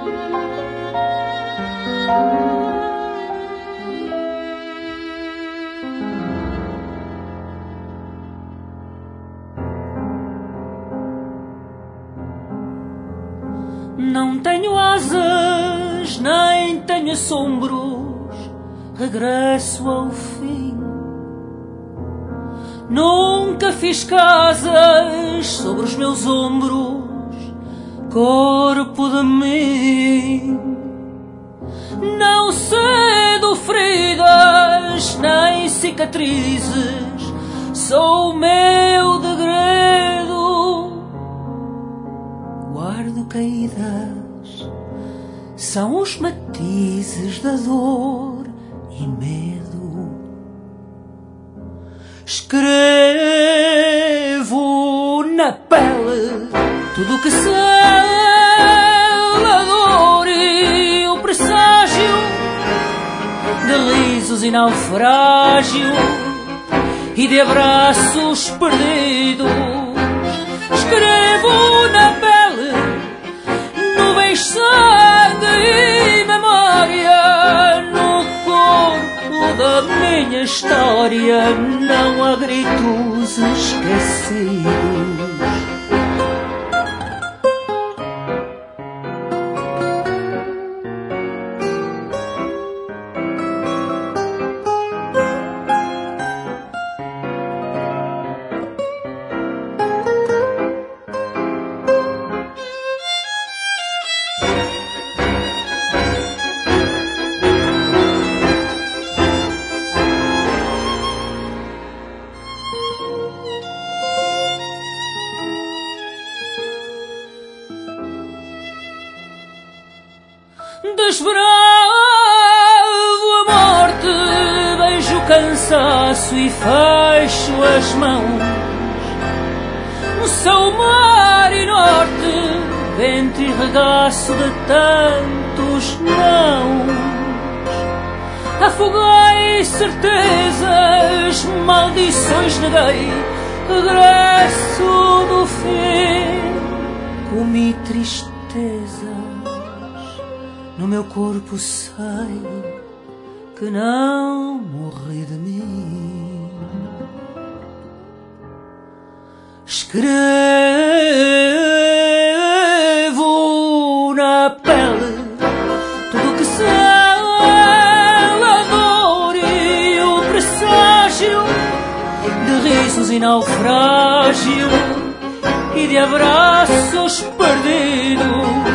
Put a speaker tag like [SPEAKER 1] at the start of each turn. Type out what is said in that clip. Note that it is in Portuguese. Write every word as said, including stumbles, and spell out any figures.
[SPEAKER 1] Não tenho asas, nem tenho assombros, regresso ao fim. Nunca fiz casas sobre os meus ombros, corpo de mim. Não cedo feridas, nem cicatrizes, sou o meu degredo. Guardo caídas, são os matizes da dor e medo. Escrevo na pele tudo o que sela a dor e o presságio de risos e naufrágio e de abraços perdidos. Escrevo na pele nuvens, sangue e memória. No corpo da minha história não há gritos esquecidos. Desbravo a morte, beijo o cansaço e fecho as mãos. Sou mar e norte, vento e regaço de tantos nãos. Afoguei certezas, maldições neguei, regresso do fim. Comi tristezas, no meu corpo sei que não morri de mim. Escrevo na pele tudo o que sela a dor e o presságio de risos e naufrágio e de abraços perdidos.